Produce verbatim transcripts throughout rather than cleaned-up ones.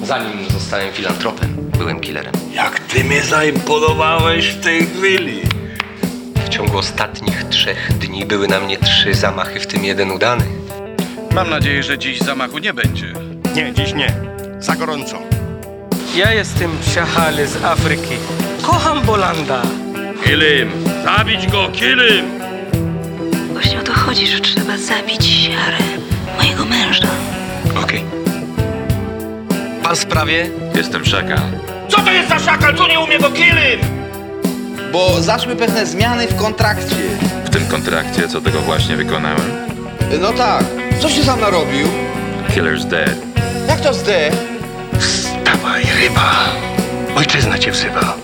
Zanim zostałem filantropem, byłem killerem. Jak ty mnie zaimponowałeś w tej chwili. W ciągu ostatnich trzech dni były na mnie trzy zamachy, w tym jeden udany. Mam nadzieję, że dziś zamachu nie będzie. Nie, dziś nie. Za gorąco. Ja jestem Shahale z Afryki. Kocham Bolanda. Kilim! Zabić go, Kilim! Właśnie o to chodzi, że trzeba zabić siarę, mojego męża. Okej. Pan w sprawie? Jestem szakal. Co to jest za szakal, co nie umie go Kilim? Bo zaszły pewne zmiany w kontrakcie. W tym kontrakcie, co tego właśnie wykonałem. No tak, co się sam narobił? Killer's dead. Jak to zdech? Dawaj, ryba. Ojczyzna cię wzywa.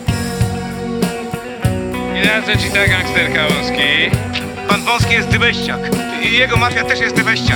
Nie radzę ci tak, gangsterka Wąski. Pan Wąski jest dybeściak. I jego mafia też jest dybeściak.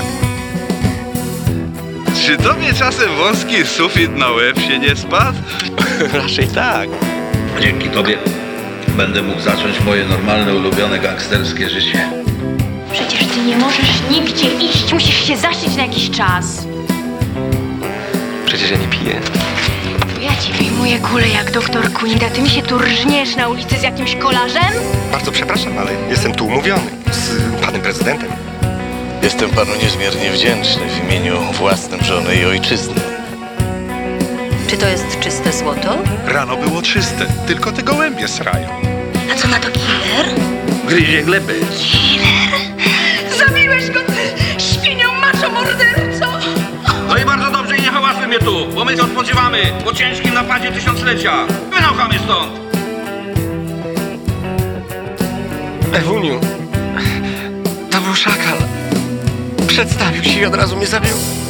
Czy tobie czasem wąski sufit na łeb się nie spadł? Raczej tak. Dzięki tobie będę mógł zacząć moje normalne, ulubione gangsterskie życie. Przecież ty nie możesz nigdzie iść, musisz się zaszyć na jakiś czas. Przecież ja nie piję. Ja ci wyjmuję kulę jak doktor Queen, a ty mi się tu rżniesz na ulicy z jakimś kolarzem? Bardzo przepraszam, ale jestem tu umówiony z panem prezydentem. Jestem panu niezmiernie wdzięczny w imieniu własnym żony i ojczyzny. Czy to jest czyste złoto? Rano było czyste, tylko te gołębie srają. A co na to killer? Gryzie gleby. Zabiłeś go, ty świnią maczo morderco! No i bardzo dobrze i nie hałasuj mnie tu, bo my się odpoczywamy po ciężkim napadzie tysiąclecia. Wynochamy stąd! Ewuniu, to był szakal. Przedstawił się i od razu mnie zabił.